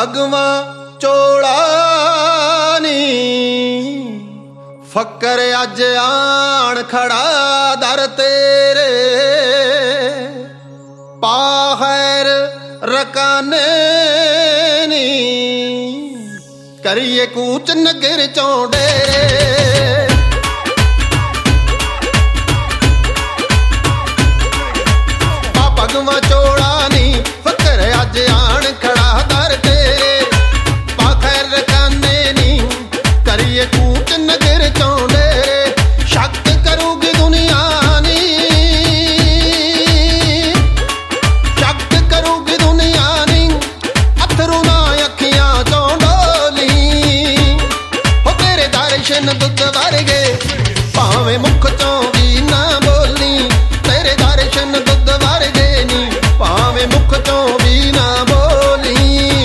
भगवा चोला नी फकर अज आन खड़ा दर तेरे पाखैर रकाने नी करिए कूच नगर चौंडे भगवा चोला नी फकर अज आन खड़ा दर तेरे पाखैर रकाने नी करिए कूच नगर चौंडे शक्त करूगी दुनिया नी शक्त करूगी दुनिया नी अथरू ना अखियां चों डोली हो तेरे दर्शन दुध वर्गे भावें मुख चों भी ना बोली तेरे दर्शन दुध वर्गे नी भावें मुख चों भी ना बोली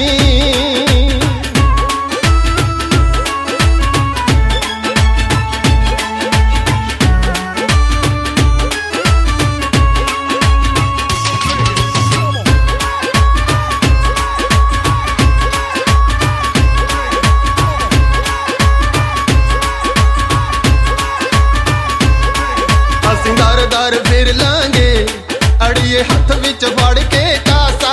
दर दर फिर लांगे अड़िए हथ विच फड़ के कासा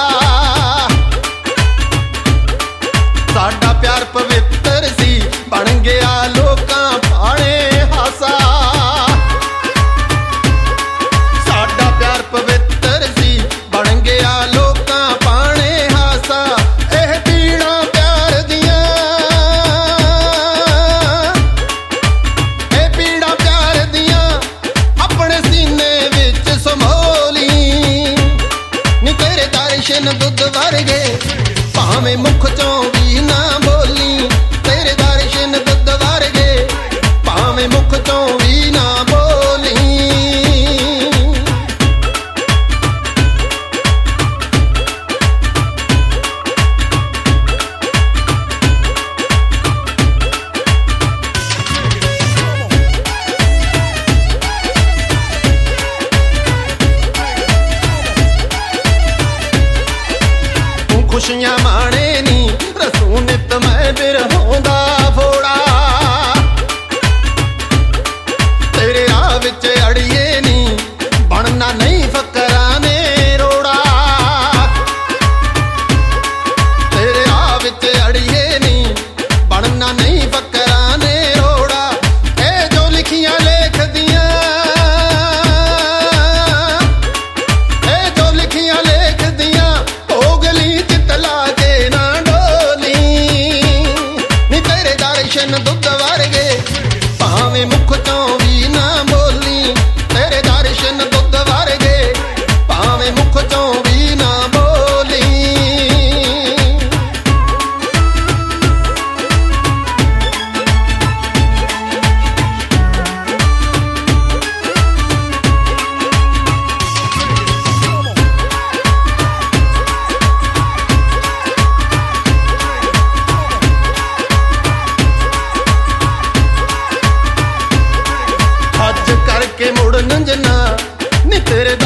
साडा प्यार पवित्र सी बन गया लोकां भाणे हासा साडा प्यार पवित्र सी बन गया लोकां भाणे हासा एह पीड़ा प्यार दियां एह पीड़ा प्यार दियां अपने सीने विच समोली नी तेरे दर्शन दुध वर्गे भावें मुख चों भी ना बोली तेरे दर्शन दुध वर्गे भावें मुख चों भी ना बोली खुशियां माने नी रसूं नित मैं बिरहों दा फोड़ा तेरे राह विच अड़िए नी बनना नहीं फकरां ने रोड़ा तेरे राह विच अड़िए नी बनना नहीं फकरां ने रोड़ा ए जो लिखियां लेख दियां ए जो लिखियां लेख दियां ओगली चितला के ना डोली नी तेरे दर्शन दुध वर्गे भावें मुख चों भी ना बोली तेरे दर्शन दुध वर्गे भावें मुख चों भी ना बोली अज करके मुड़ नंजना नी तेरे